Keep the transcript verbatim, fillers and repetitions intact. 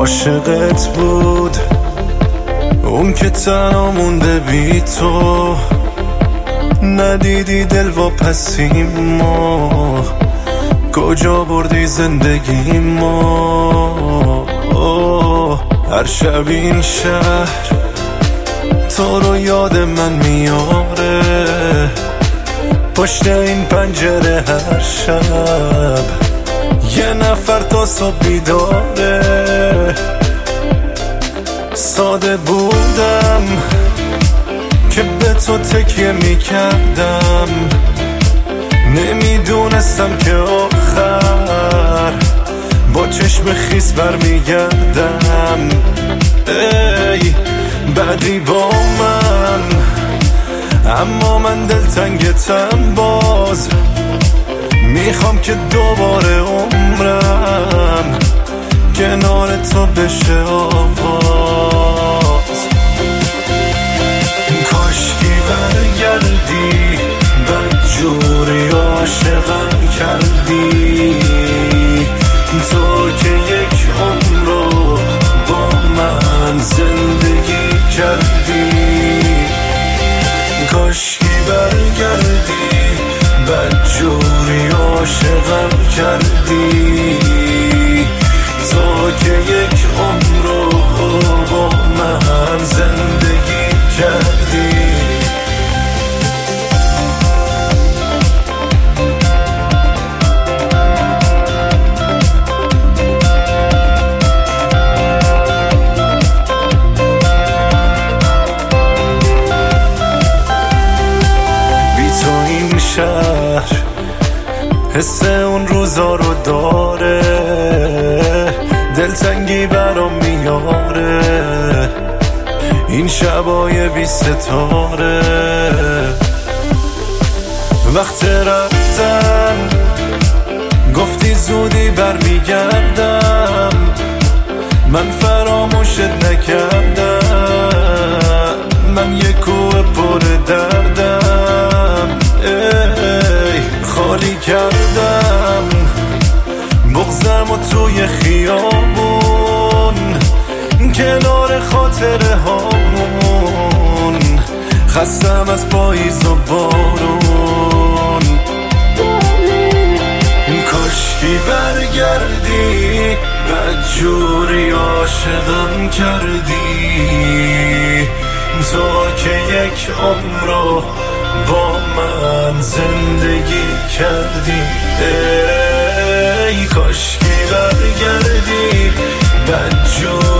عاشقت بود اون که تنها مونده بی تو، ندیدی دل و پسی ما کجا بردی زندگی ما. هر شب این شهر تو رو یاد من میاره، پشت این پنجره هر شب یه نفر تا صبح بیداره. ساده بودم که به تو تکیه میکردم، نمیدونستم که آخر با چشم خیس برمیگردم. ای بعدی با من، اما من دلتنگتم باز، میخوام که دوباره عمرم کنار تو بشه آواز. کاشکی برگردی بدجوری عاشقم کردی، تو که یک عمر رو با من زندگی کردی. کاشکی برگردی بدجوری عاشقم کردی، تو که یک عمر رو با من زندگی کردی. شهر حس اون روزا رو داره، دلتنگی برام میاره این شبای بی ستاره. وقت رفتن گفتی زودی برمیگردم، من فراموشت نکردم، من یه کوه پر دردم. ای خالی کردم بغضم و توی خیابون کنار خاطره هامون، خستم از پاییز و بارون. کاشکی برگردی بدجوری عاشقم کردی، تو که یک عمر رو با من زندگی کردی. ای کاشکی برگردی بدجوری